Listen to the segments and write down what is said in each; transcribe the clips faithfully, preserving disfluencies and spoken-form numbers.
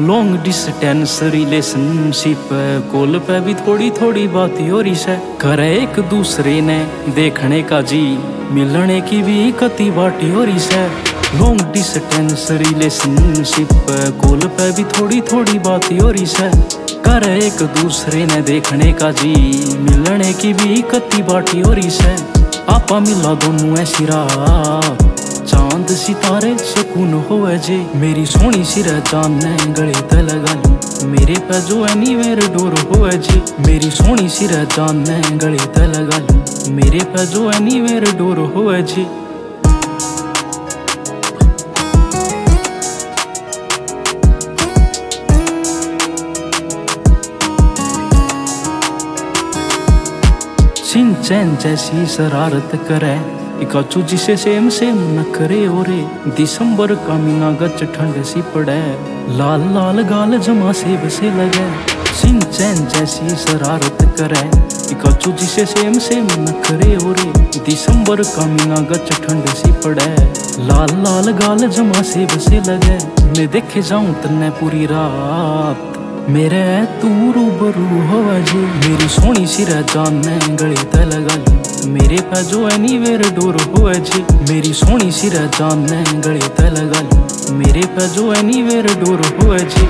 Long distance relationship call पे भी थोड़ी थोड़ी बात हो रही है। करे एक दूसरे ने देखने का जी, मिलने की भी कती बाटी हो रही है। लॉन्ग डिस्टेंस रिलेशनशिप कॉल पे भी थोड़ी थोड़ी बात हो रही है। करे एक दूसरे ने देखने का जी, मिलने की भी कती बाटी हो रही है। आपा मिला दोनों ऐसी रात, चांद सितारे सुकून होवे जे। मेरी सोनी सी रह जान ने गले ते लगा लूं, मेरे पे जो एनीवेयर डोर होवे जे। मेरी सोनी सी रह जान ने गले ते लगा लूं, मेरे पे जो एनीवेयर डोर होवे जे। सिंचैन जैसी शरारत करे, इकाचू जिसे सेम सेम नखरे ओरे। दिसंबर का महीना गच ठंड सी पड़े, लाल लाल गाल जमा सेब से लगे। सिंचैन जैसी शरारत करे, इकाचू जिसे सेम सेम नखरे ओरे। दिसंबर का महीना गच ठंड सी पड़े, लाल लाल गाल जमा सेब से लगे। मैं देखे जाऊं तन्ने पूरी रात, मेरे तू रूबरू होवे जे। मेरी सोनी सी रह जान ने गले ते लगा लूं, मेरे पे जो एनीवेयर डोर होवे जे। मेरी सोनी सी रह जान ने गले ते लगा लूं, मेरे पे जो एनीवेयर डोर होवे जे।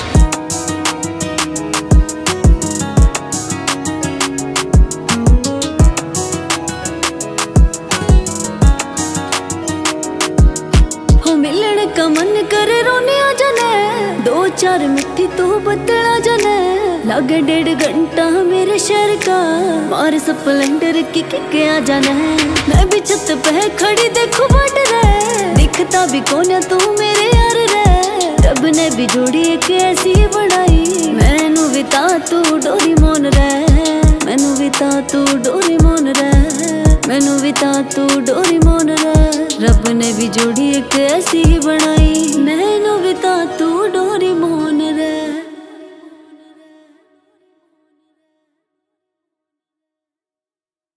हो मिलने का मन करे रोने आ जाने, दो चार मिट्टी तू बदला जाने। लागे डेढ़ घंटा मेरे शहर का, मार स्प्लेंडर की किक आ जाना। मैं भी छत पे खड़ी देखो बाट रे, दिखता भी कौन तू मेरे यार रे। रब ने भी जोड़ी एक ऐसी बनाई, मैनू भी ता तू डोरी मोन रे। मैनू भी ता तू डोरी मोन रे, मैनू भी ता तू डोरी मोन रे। रब ने भी जोड़ी एक ऐसी बनाई, मैं